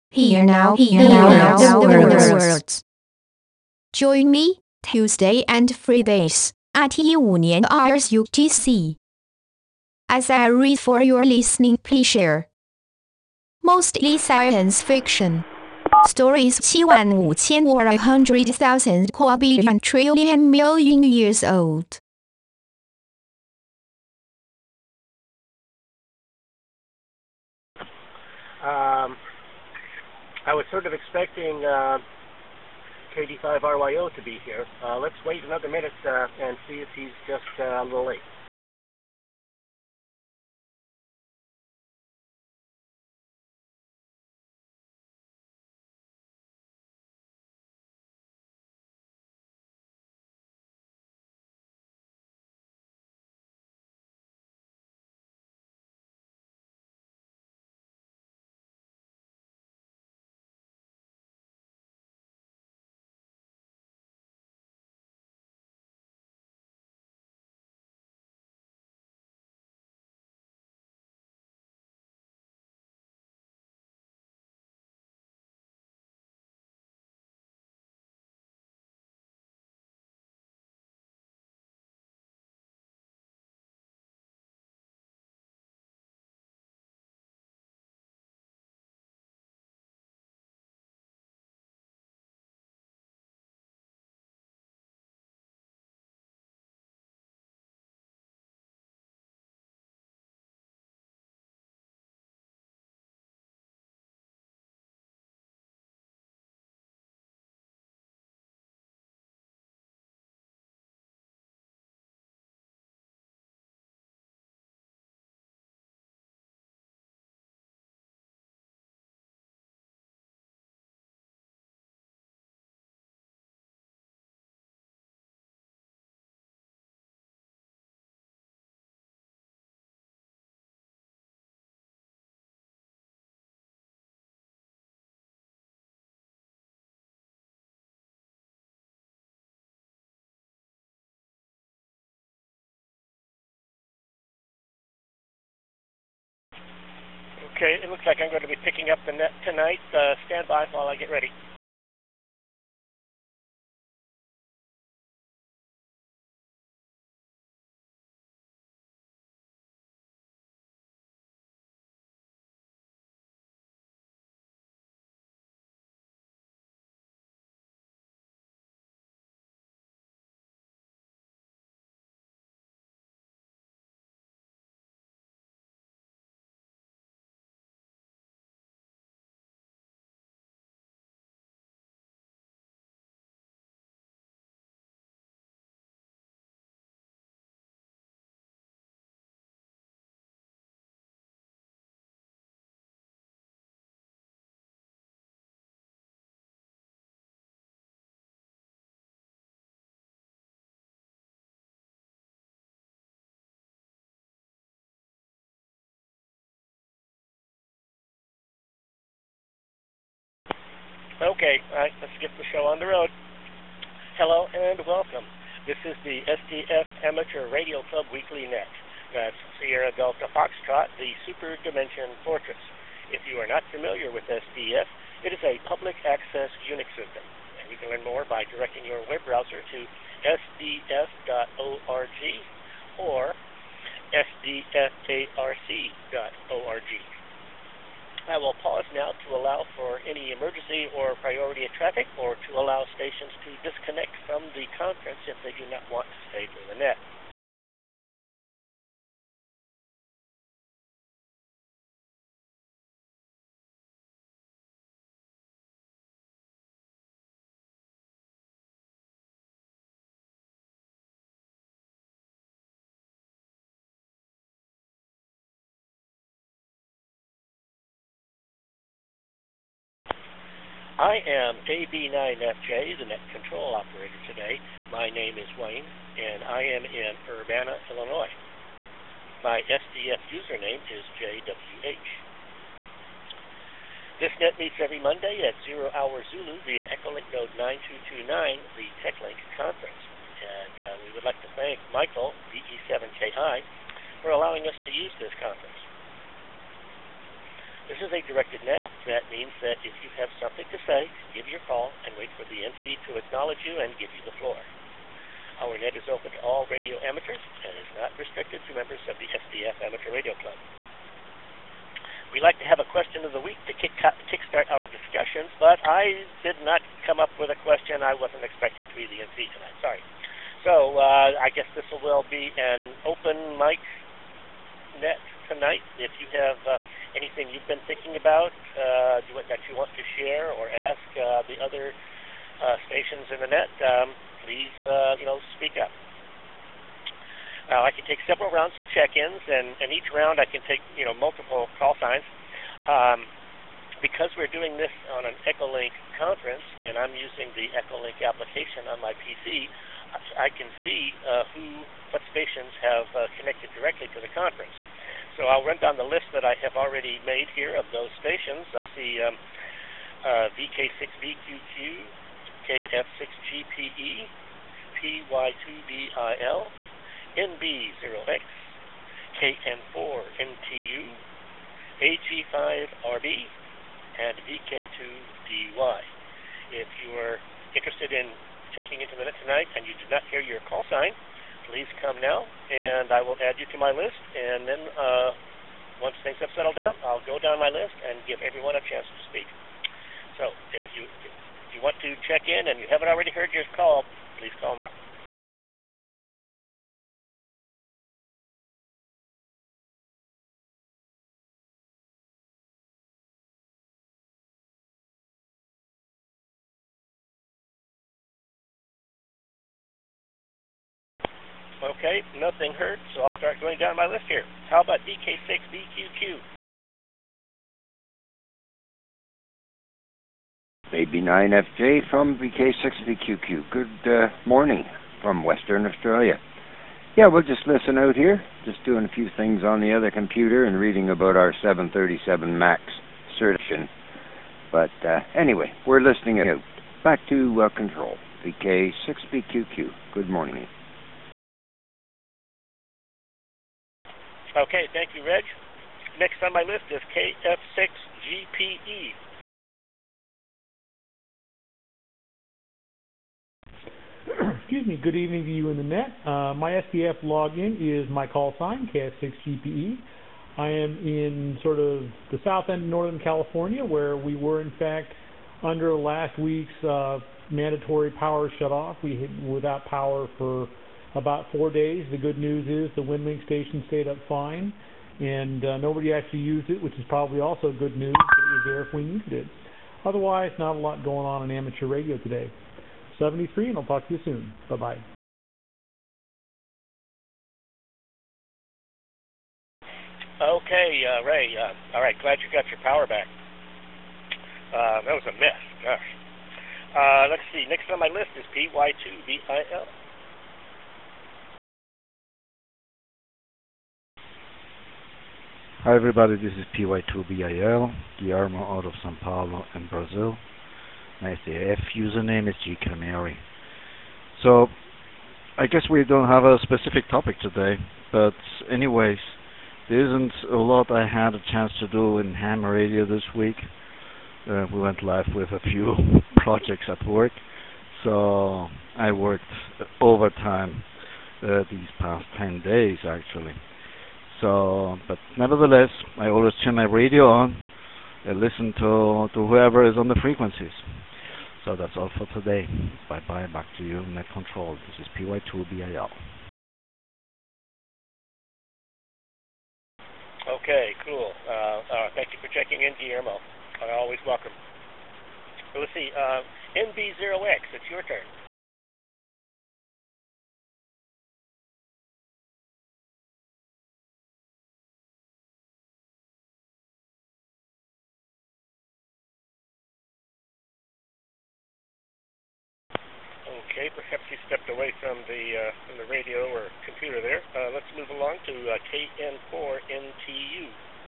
Here now, the words. Join me, Tuesday and Fridays, at 15年 hours UTC. As I read for your listening pleasure. Mostly science fiction. Stories 7,500 or 100,000 quadrillion trillion million years old. I was sort of expecting KD5RYO to be here. Let's wait another minute and see if he's just a little late. Okay, it looks like I'm going to be picking up the net tonight. Stand by while I get ready. Okay, all right, let's get the show on the road. Hello and welcome. This is the SDF Amateur Radio Club Weekly Net. That's Sierra Delta Foxtrot, the Super Dimension Fortress. If you are not familiar with SDF, it is a public access Unix system, and you can learn more by directing your web browser to sdf.org or sdfarc.org. I will pause now to allow for any emergency or priority of traffic, or to allow stations to disconnect from the conference if they do not want to stay to the net. I am AB9FJ, the net control operator today. My name is Wayne, and I am in Urbana, Illinois. My SDF username is JWH. This net meets every Monday at 0 hour Zulu via Echolink node 9229, the TechLink conference. And we would like to thank Michael, BE7KI, for allowing us to use this conference. This is a directed net. That means that if you kickstart our discussions, but I did not come up with a question. I wasn't expecting to be the MC tonight. Sorry. So I guess this will be an open mic net tonight. If you have anything you've been thinking about that you want to share or ask the other stations in the net, please speak up. I can take several rounds of check-ins, and each round I can take multiple call signs. Because we're doing this on an Echolink conference, and I'm using the Echolink application on my PC, I can see what stations have connected directly to the conference. So I'll run down the list that I have already made here of those stations. I see VK6BQQ, KF6GPE, PY2BIL, NB0X, KN4NTU, AG5RB, and VK2DY. If you are interested in checking into the net tonight and you did not hear your call sign, please come now, and I will add you to my list. And then once things have settled down, I'll go down my list and give everyone a chance to speak. So if you want to check in and you haven't already heard your call, please call me. Okay, nothing heard, so I'll start going down my list here. How about VK6BQQ? Baby 9FJ from VK6BQQ. Good morning from Western Australia. Yeah, we'll just listen out here, just doing a few things on the other computer and reading about our 737 MAX certification. But anyway, we're listening out. Back to control. VK6BQQ. Good morning. Okay, thank you, Reg. Next on my list is KF6GPE. Excuse me, good evening to you in the net. My SDF login is my call sign, KF6GPE. I am in sort of the south end of Northern California, where we were, in fact, under last week's mandatory power shutoff. We were without power for about 4 days. The good news is the WinLink station stayed up fine, and nobody actually used it, which is probably also good news. It was there if we needed it. Otherwise, not a lot going on in amateur radio today. 73, and I'll talk to you soon. Bye-bye. Okay, Ray. All right, glad you got your power back. That was a mess. Gosh. Let's see. Next on my list is PY2BIL. Hi everybody, this is PY2BIL, Guillermo out of Sao Paulo in Brazil. My SDF username is GCamary. So, I guess we don't have a specific topic today, but anyways, there isn't a lot I had a chance to do in ham radio this week. We went live with a few projects at work, so I worked overtime these past 10 days actually. So, but nevertheless, I always turn my radio on and listen to whoever is on the frequencies. So that's all for today. Bye-bye, back to you, Net Control. This is PY2BIL. Okay, cool. Thank you for checking in, Guillermo. Always welcome. So let's see, NB0X, it's your turn. Okay, perhaps he stepped away from the radio or computer there. Let's move along to KN4NTU.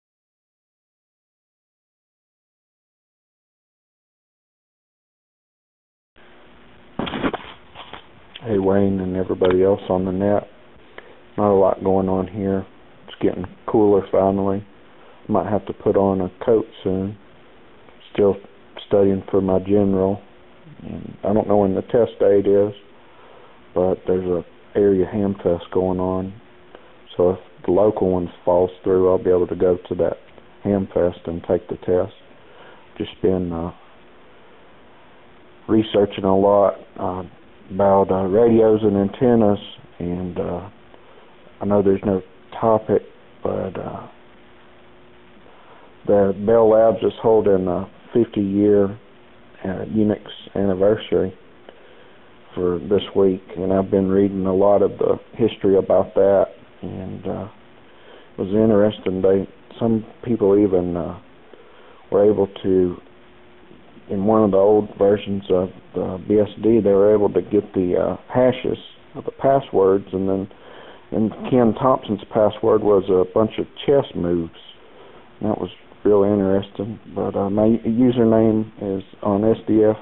Hey Wayne and everybody else on the net. Not a lot going on here. It's getting cooler finally. Might have to put on a coat soon. Still studying for my general. And I don't know when the test date is, but there's a area ham fest going on. So if the local one falls through, I'll be able to go to that ham fest and take the test. just been researching a lot about radios and antennas, and I know there's no topic, but the Bell Labs is holding a 50-year Unix anniversary for this week, and I've been reading a lot of the history about that, and it was interesting. Some people even were able to, in one of the old versions of the BSD, they were able to get the hashes of the passwords, and then Ken Thompson's password was a bunch of chess moves. And that was real interesting. But my username is on SDF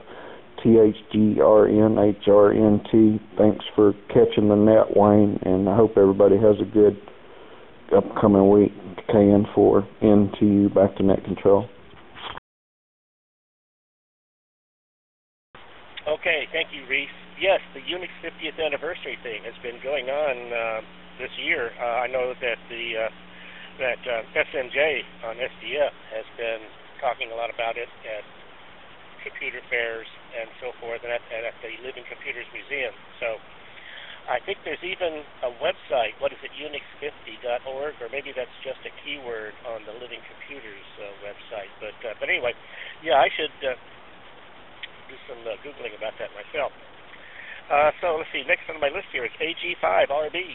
THGRNHRNT. Thanks for catching the net, Wayne, and I hope everybody has a good upcoming week. KN4 NTU, back to net control. Okay, thank you, Reese. Yes, the Unix 50th anniversary thing has been going on this year. I know that that SMJ on SDF has been talking a lot about it at computer fairs and so forth, and at the Living Computers Museum. So I think there's even a website, what is it, unix50.org, or maybe that's just a keyword on the Living Computers website. But anyway, yeah, I should do some Googling about that myself. So let's see, next on my list here is AG5RB.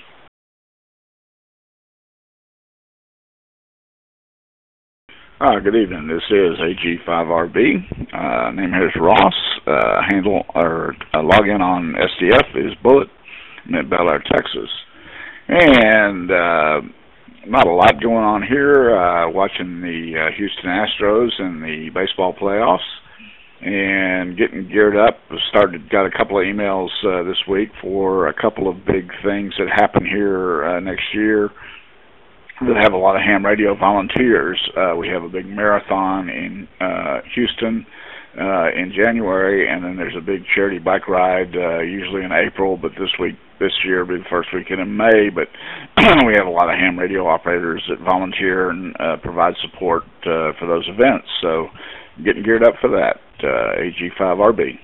Good evening. This is AG5RB. Name here is Ross. Handle or login on SDF is Bullet. I'm in Bel Air, Texas. And not a lot going on here. Watching the Houston Astros and the baseball playoffs, and getting geared up. Got a couple of emails this week for a couple of big things that happen here next year that have a lot of ham radio volunteers. We have a big marathon in Houston in January, and then there's a big charity bike ride usually in April, but this year will be the first weekend in May. But we have a lot of ham radio operators that volunteer and provide support for those events. So getting geared up for that. AG5RB.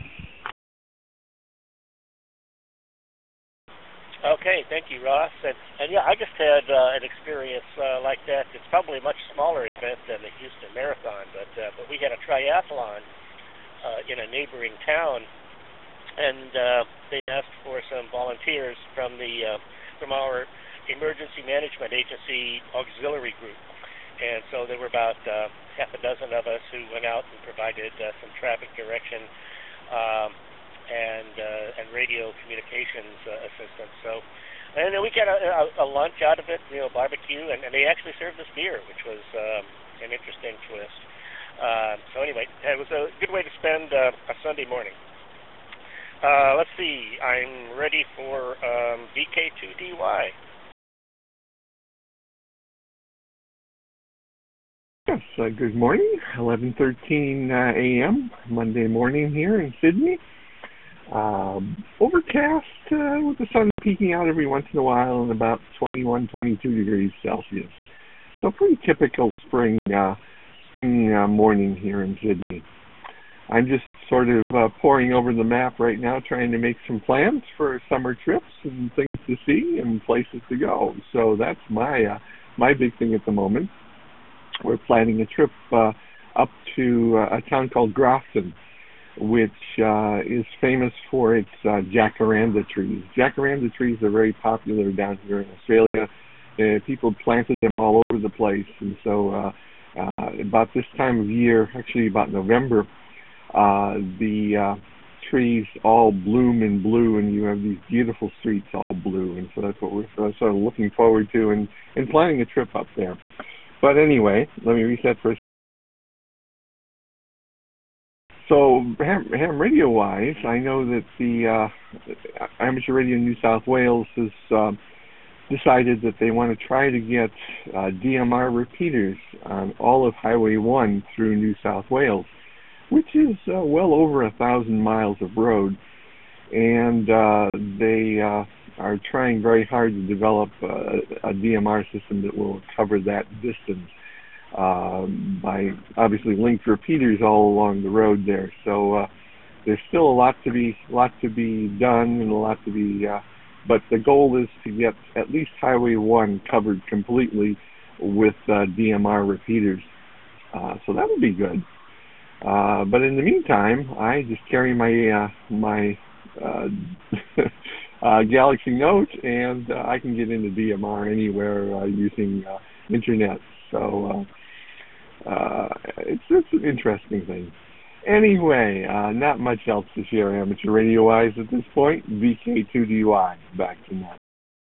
Okay, thank you, Ross. And yeah, I just had an experience like that. It's probably a much smaller event than the Houston Marathon, but we had a triathlon in a neighboring town, and they asked for some volunteers from our emergency management agency auxiliary group. And so there were about half a dozen of us who went out and provided some traffic direction and radio communications assistance. So, and then we got a lunch out of it, barbecue, and they actually served us beer, which was an interesting twist. So anyway, it was a good way to spend a Sunday morning. Let's see, I'm ready for VK2DY. Yes, good morning, 11:13 a.m., Monday morning here in Sydney. Overcast with the sun peeking out every once in a while and about 21, 22 degrees Celsius. So pretty typical spring morning here in Sydney. I'm just sort of poring over the map right now, trying to make some plans for summer trips and things to see and places to go. So that's my big thing at the moment. We're planning a trip up to a town called Grafton, which is famous for its jacaranda trees. Jacaranda trees are very popular down here in Australia. People planted them all over the place, and so about this time of year, actually about November, the trees all bloom in blue, and you have these beautiful streets all blue, and so that's what we're sort of looking forward to and planning a trip up there. But anyway, let me reset for a second. So ham radio-wise, I know that the Amateur Radio New South Wales has decided that they want to try to get DMR repeaters on all of Highway 1 through New South Wales, which is well over 1,000 miles of road, and they are trying very hard to develop a DMR system that will cover that distance. by obviously linked repeaters all along the road there. So there's still a lot to be done and a lot to be. But the goal is to get at least Highway 1 covered completely with DMR repeaters. So that would be good. But in the meantime, I just carry my Galaxy Note, and I can get into DMR anywhere using internet. So it's an interesting thing. Anyway, not much else to share amateur radio-wise at this point. VK2DY, back to that.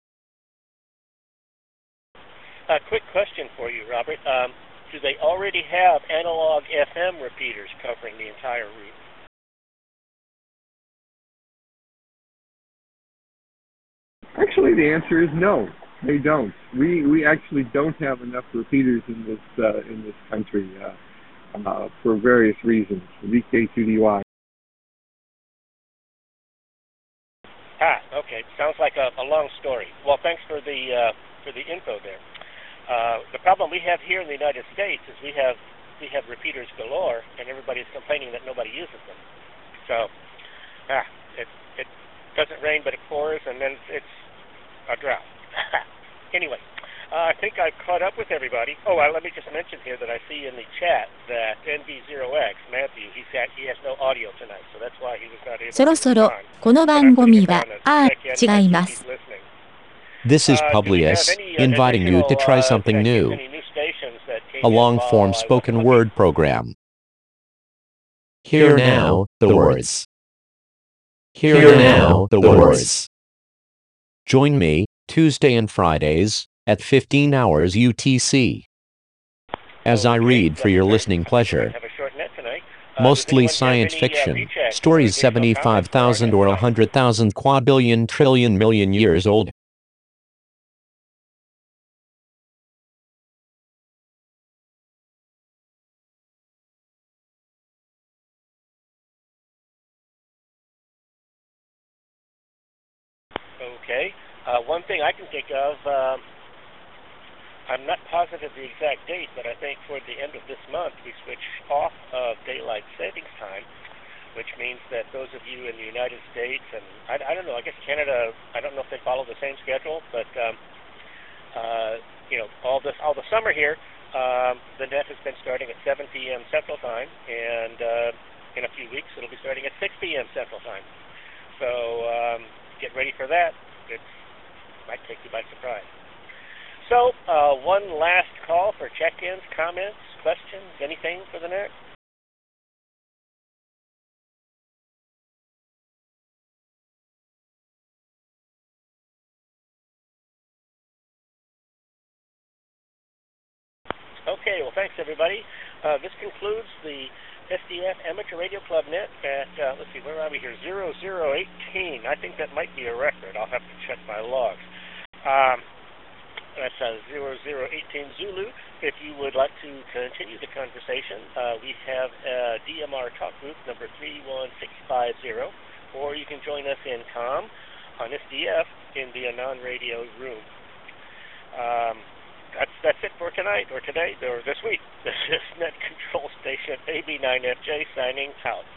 A quick question for you, Robert. Do they already have analog FM repeaters covering the entire route? Actually, the answer is no. They don't. We actually don't have enough repeaters in this country for various reasons. VK2DY. Okay. Sounds like a long story. Well, thanks for the info there. The problem we have here in the United States is we have repeaters galore, and everybody's complaining that nobody uses them. So, it doesn't rain, but it pours, and then it's a drought. Anyway, I think I've caught up with everybody. Oh, let me just mention here that I see in the chat that NV0X, Matthew, he has no audio tonight, so that's why he was not able to そろそろ respond. この番組は、違います。 This is Publius, inviting you to try something new. A long-form spoken word program. Hear now the words. Hear now the words. Join me, Tuesday and Fridays, at 15 hours UTC. As I read for your listening pleasure. Mostly science fiction, stories 75,000 or 100,000 quadrillion trillion million years old. Okay. One thing I can think of, I'm not positive the exact date, but I think toward the end of this month we switch off of daylight savings time, which means that those of you in the United States, and I don't know, I guess Canada, I don't know if they follow the same schedule, but all the summer here, the net has been starting at 7 p.m. Central Time, and in a few weeks it'll be starting at 6 p.m. Central Time. So get ready for that. It might take you by surprise. So, one last call for check-ins, comments, questions, anything for the net? Okay, well, thanks, everybody. This concludes the SDF Amateur Radio Club Net at, let's see, where are we here? 0018. I think that might be a record. I'll have to check my logs. That's 0018 Zulu. If you would like to continue the conversation, we have DMR Talk Group number 31650, or you can join us in COM on SDF in the Anon Radio room. That's it for tonight, or today, or this week. This is Net Control Station AB9FJ signing out.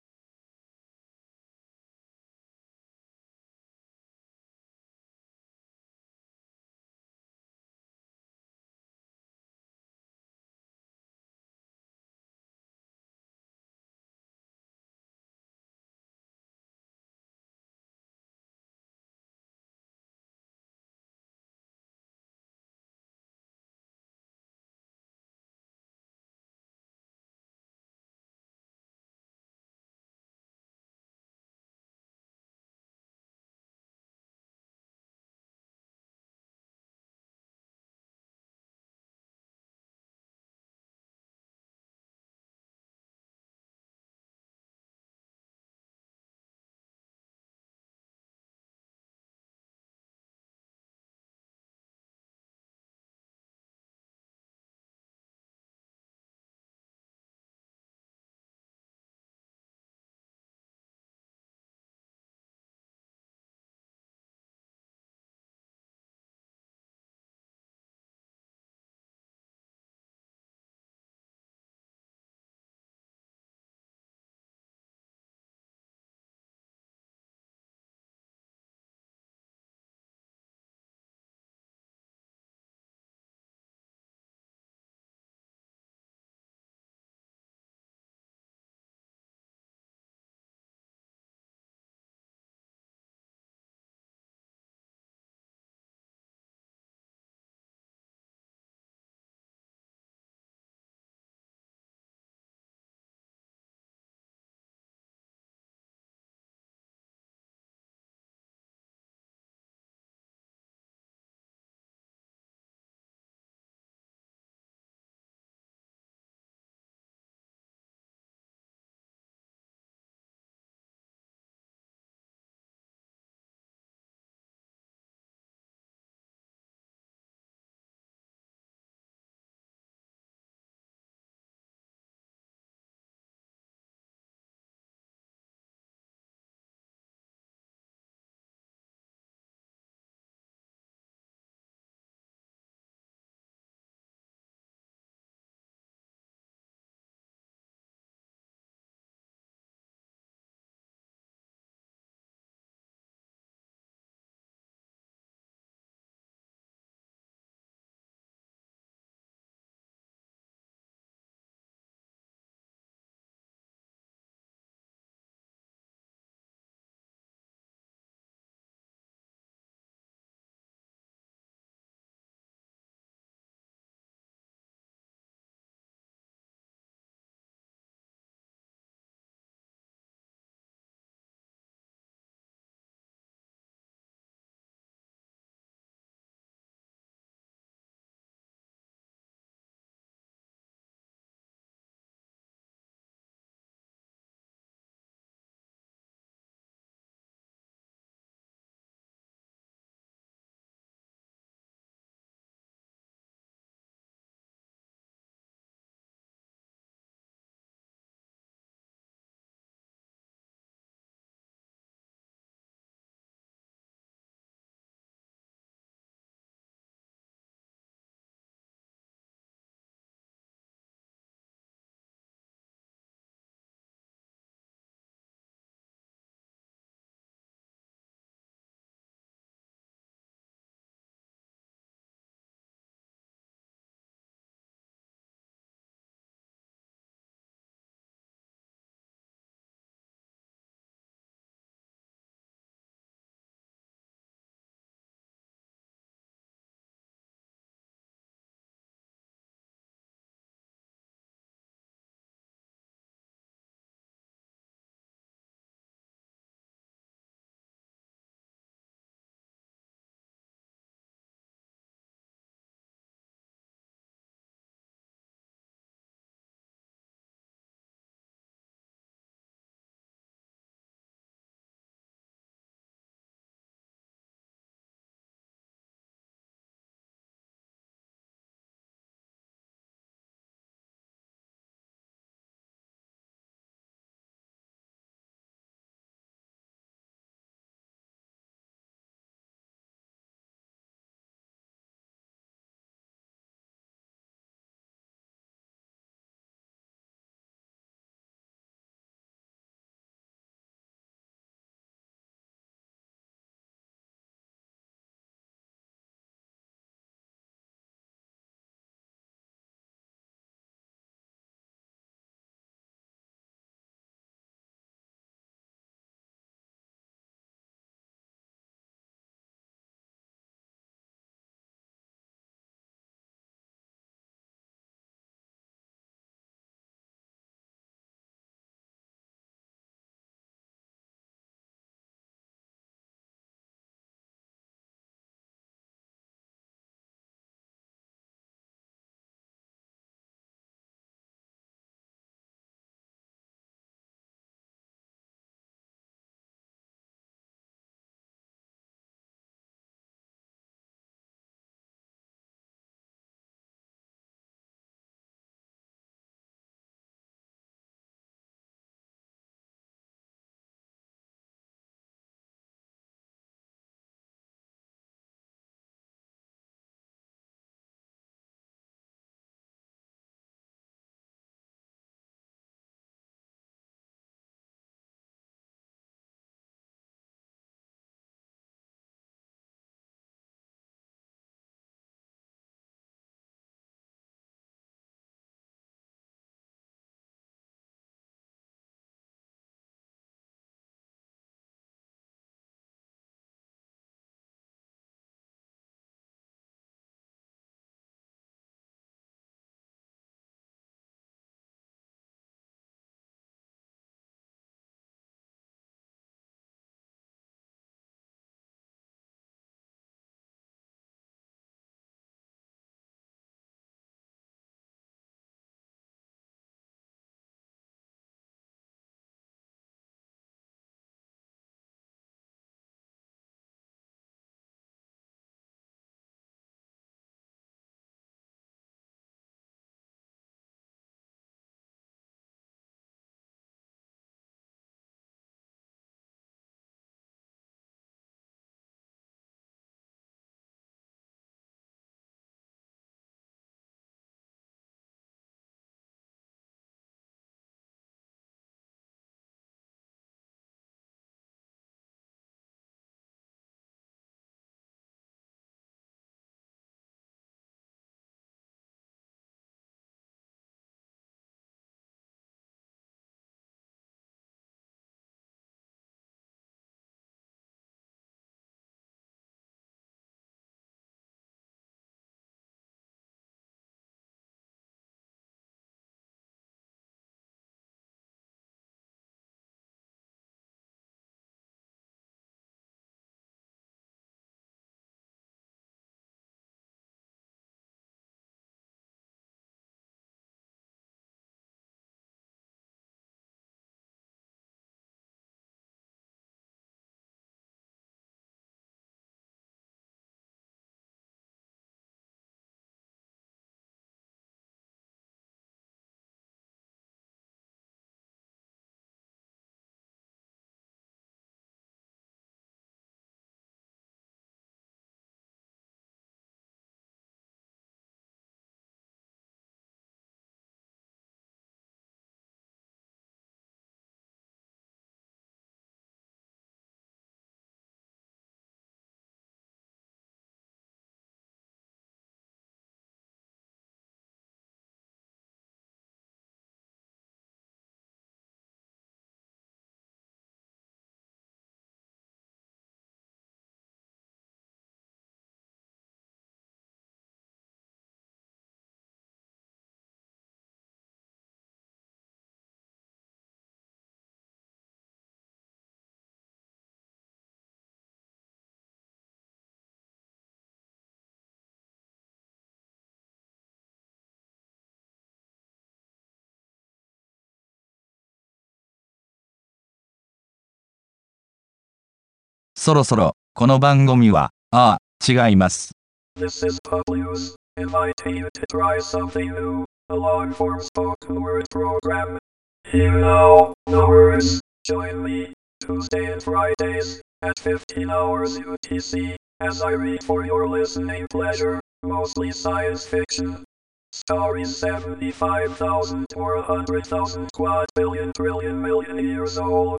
そろそろ、この番組は、違います。 This is Publius, inviting you to try something new, a long-form spoken word program. Here now, the words. Join me, Tuesday and Fridays, at 15 hours UTC, as I read for your listening pleasure, mostly science fiction. Stories 75,000 or 100,000 quadrillion trillion million years old.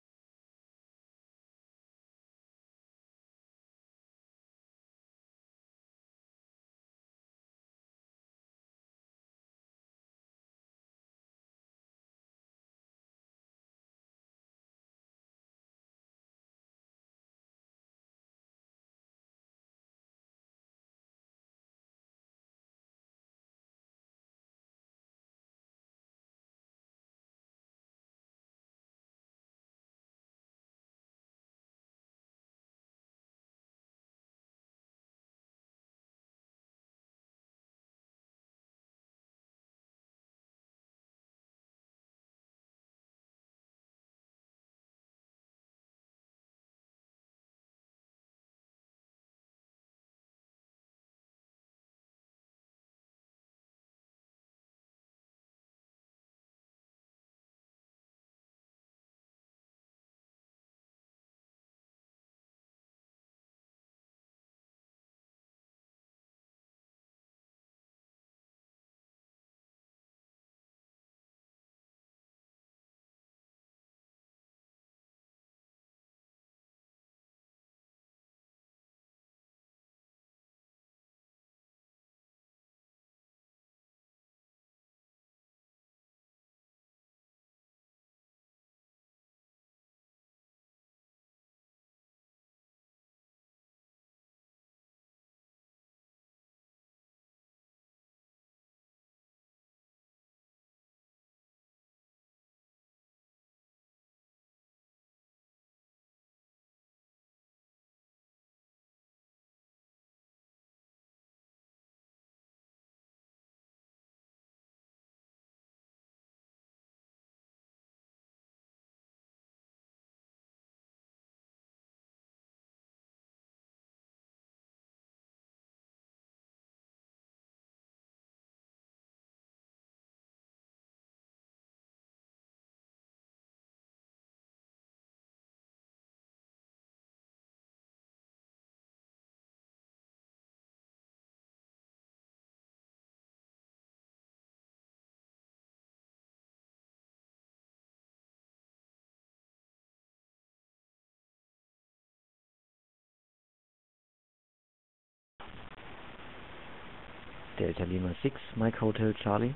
Delta Lima 6, Mike Hotel Charlie.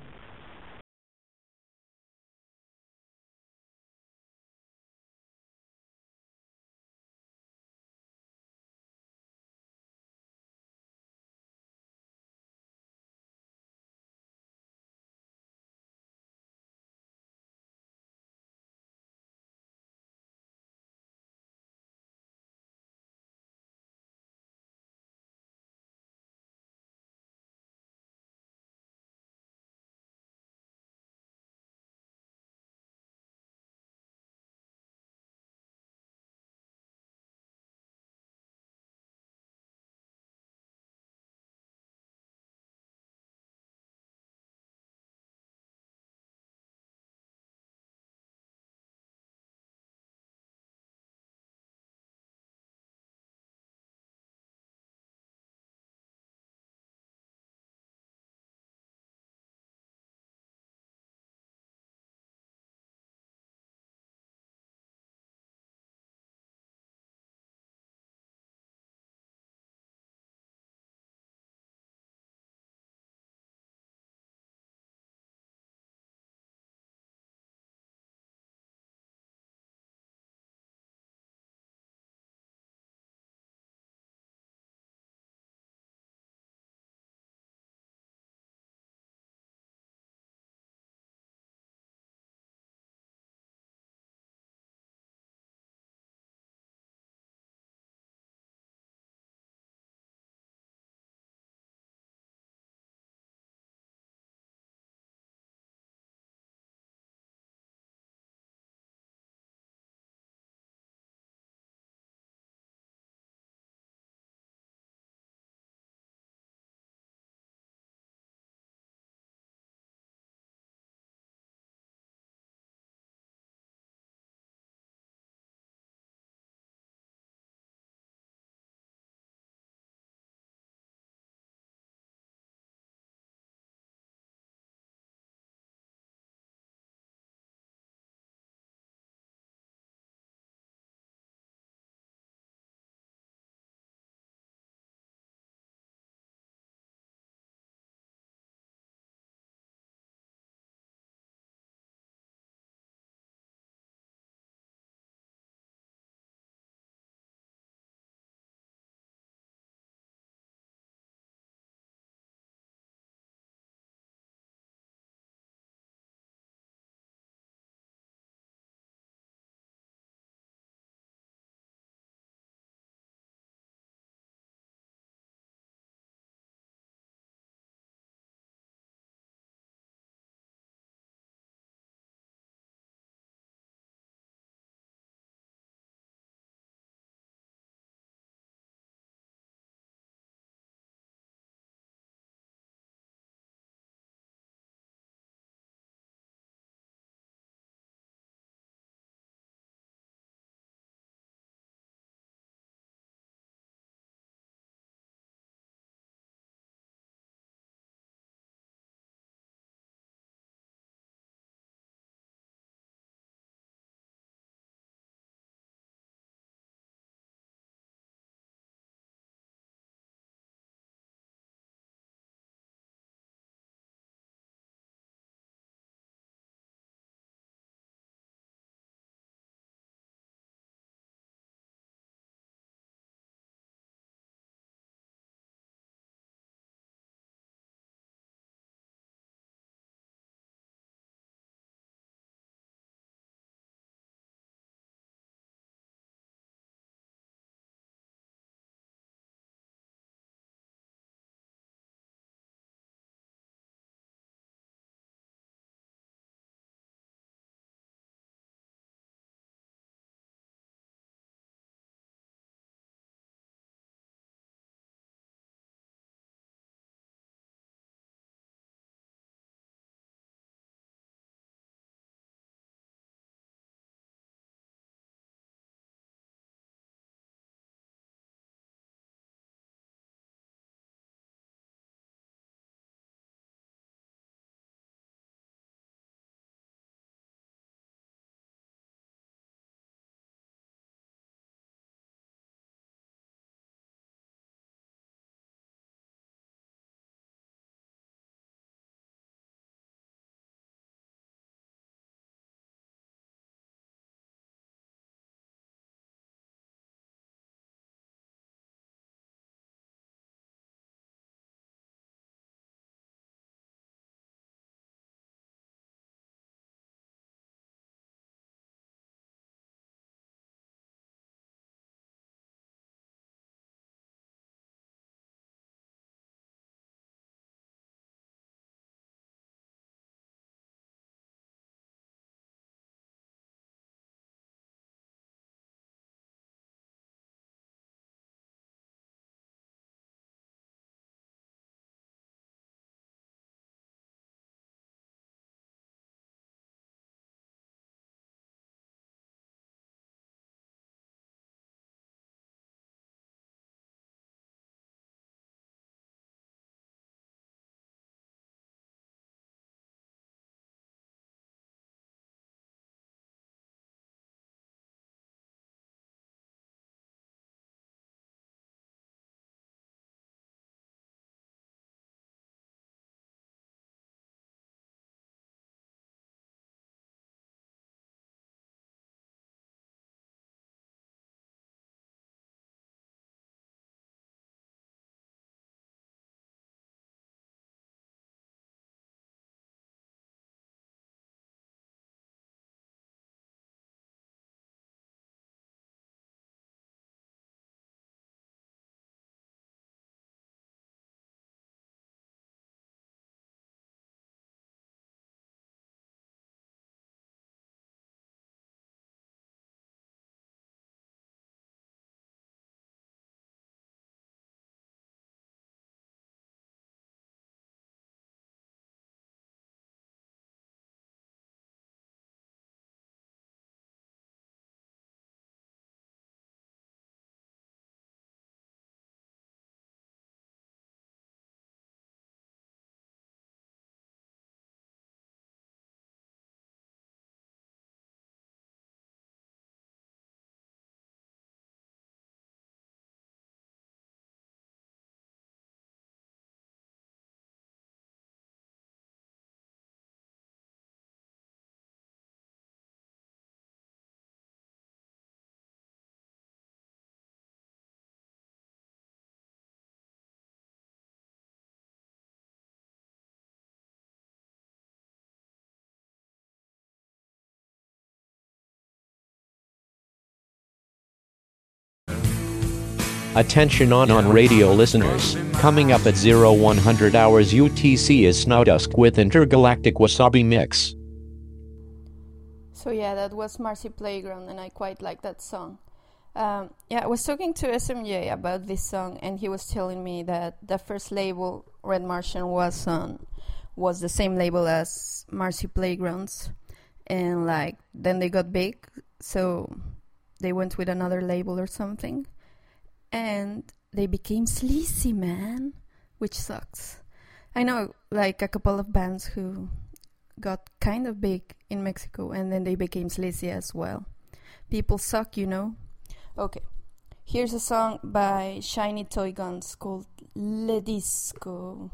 Attention on radio listeners, coming up at 0100 hours UTC is Snowdusk with Intergalactic Wasabi Mix. So yeah, that was Marcy Playground, and I quite like that song. I was talking to SMJ about this song, and he was telling me that the first label Red Martian was on was the same label as Marcy Playgrounds, and like then they got big, so they went with another label or something, and they became sleazy, man, which sucks. I know like a couple of bands who got kind of big in Mexico and then they became sleazy as well. People suck, you know. Okay, here's a song by Shiny Toy Guns called Le Disco.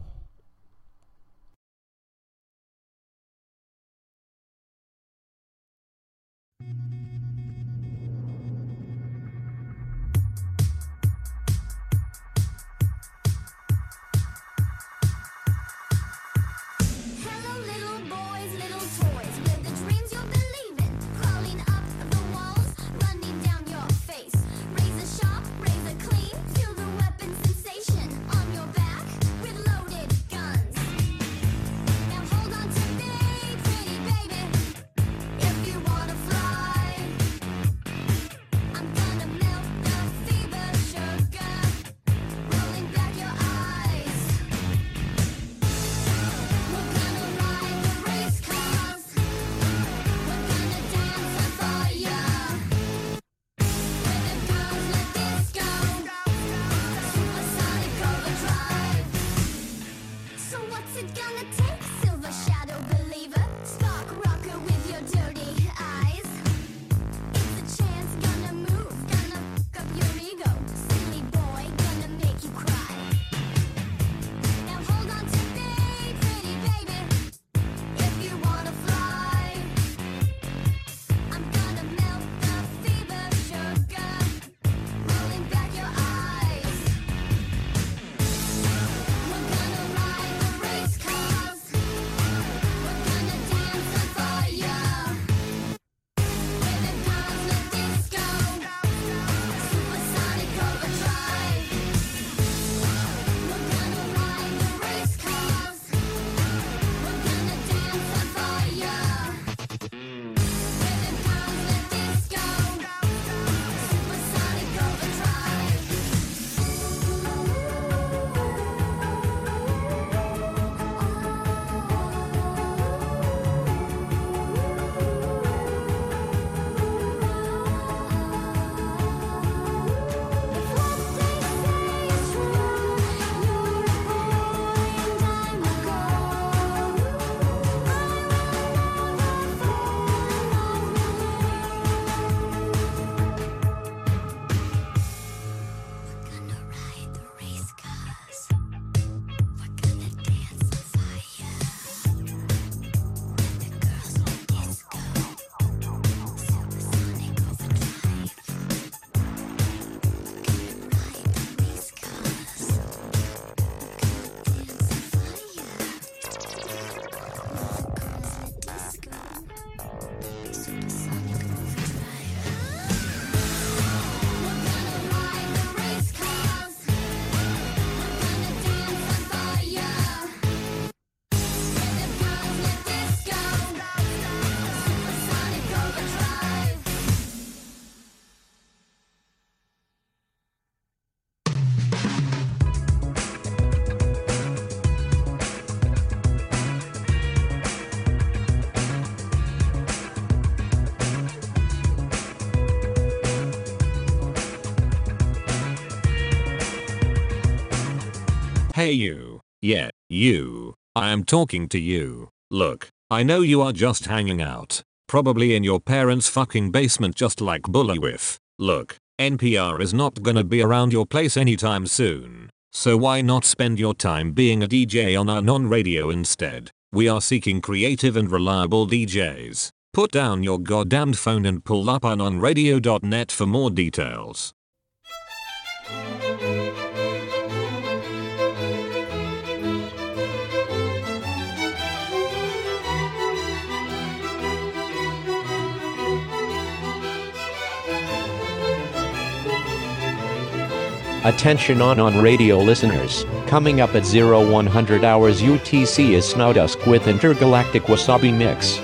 Hey you, yeah, you, I am talking to you. Look, I know you are just hanging out, probably in your parents' fucking basement just like Bullywith. Look, NPR is not gonna be around your place anytime soon, so why not spend your time being a DJ on our non-radio instead? We are seeking creative and reliable DJs. Put down your goddamned phone and pull up on onradio.net for more details. Attention on radio listeners, coming up at 0100 hours UTC is Snowdusk with Intergalactic Wasabi Mix.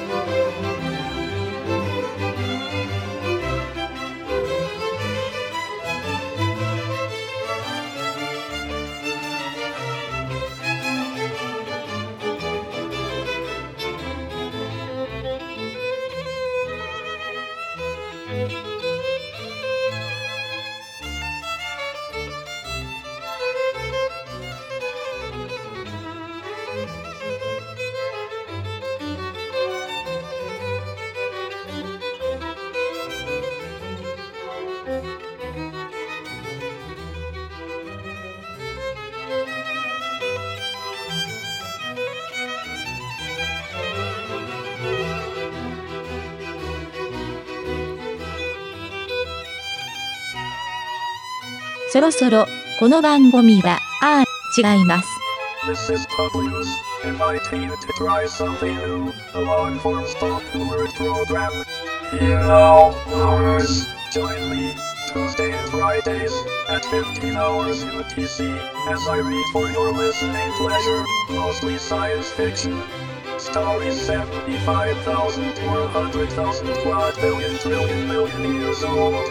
そろそろ、この番組は、違います。 This is Publius, inviting you to try something new, a long-form spoken word program. Here now, hours, join me, Tuesday and Fridays, at 15 hours UTC, as I read for your listening pleasure, mostly science fiction. Stories 75,000 to 100,000 quadrillion trillion million years old.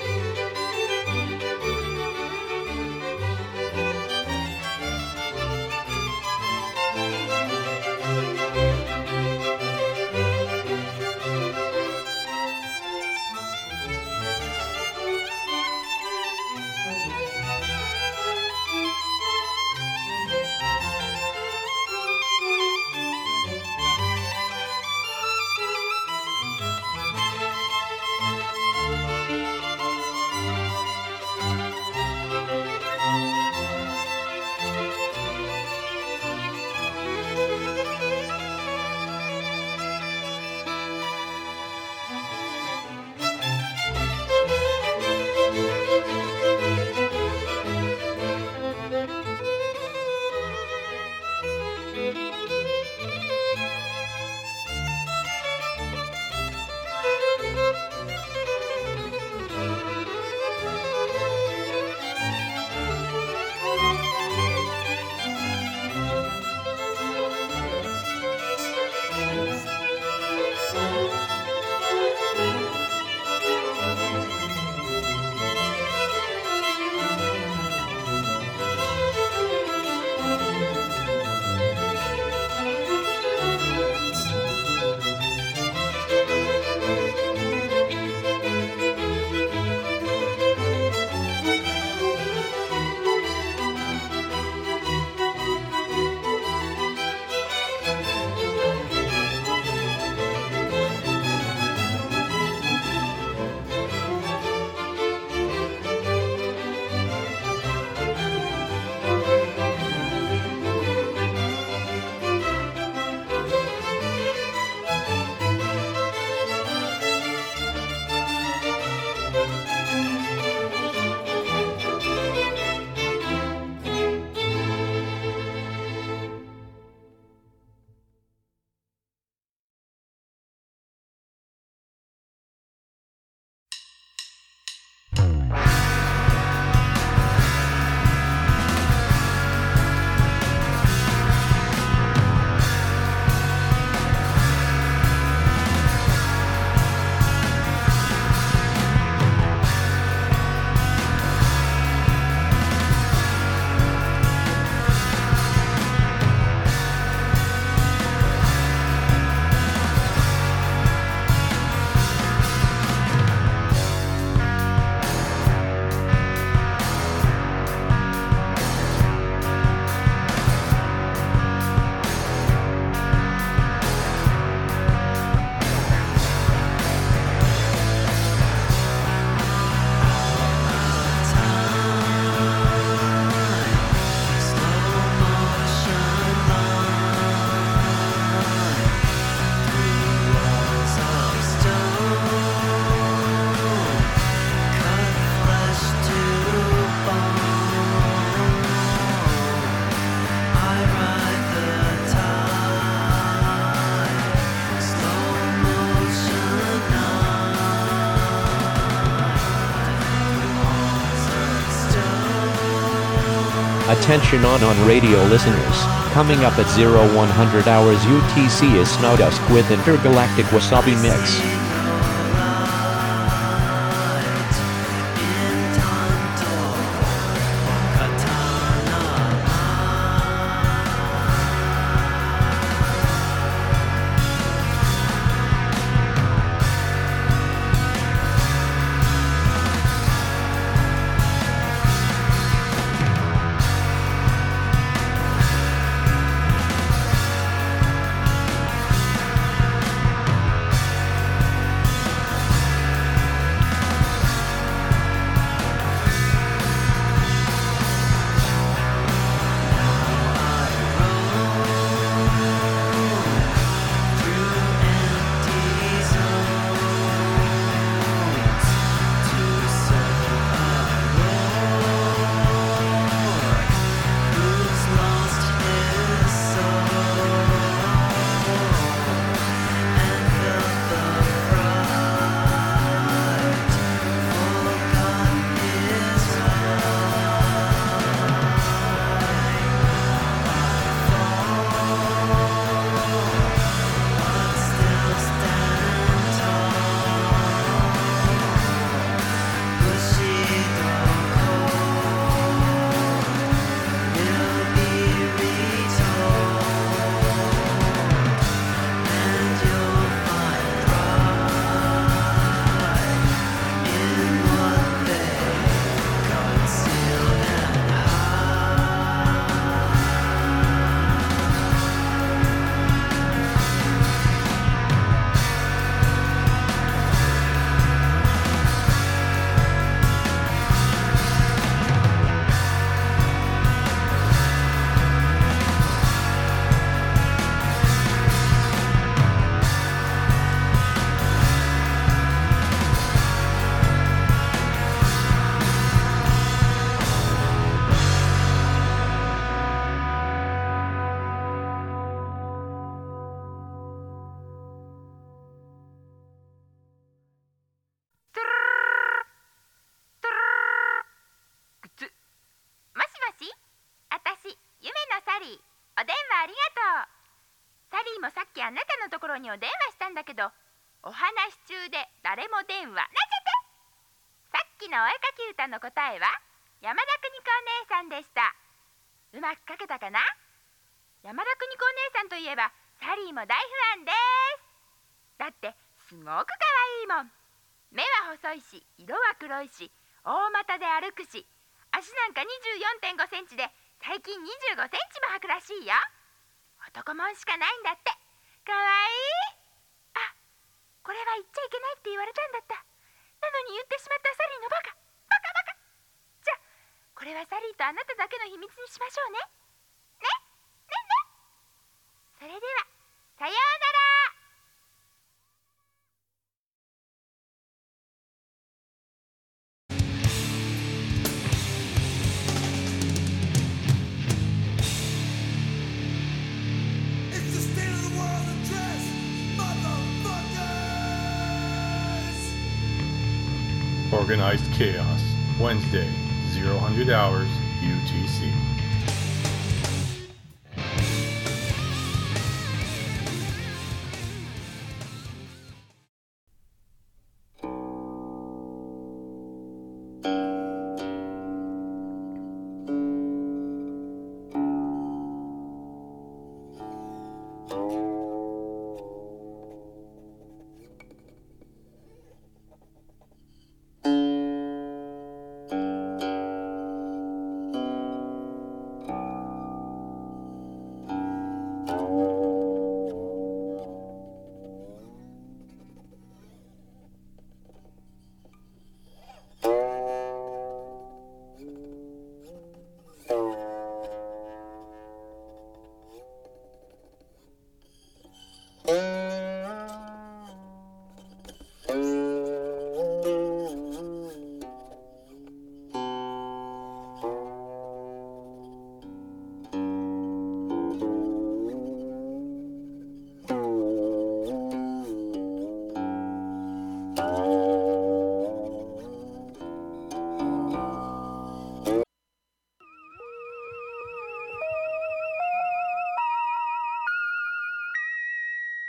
Attention on radio listeners. Coming up at 0100 hours UTC is Snowdusk with Intergalactic Wasabi Mix. あなたのところにお電話したんだけど、お話中で誰も電話なっちゃって。さっきのお絵かき歌の答えは山田邦子お姉さんでした。うまく書けたかな？山田邦子お姉さんといえばサリーも大ファンです。だってすごく可愛いもん。目は細いし、色は黒いし、大股で歩くし、足なんか 24.5 センチで最近25センチも履くらしいよ。男もんしかないんだって。かわいい。あ、これは言っちゃいけないって言われたんだった。なのに言ってしまったサリーのバカ。バカバカ。じゃあこれはサリーとあなただけの秘密にしましょうね。ね。それではさようなら。 Organized Chaos, Wednesday, 0000 hours UTC.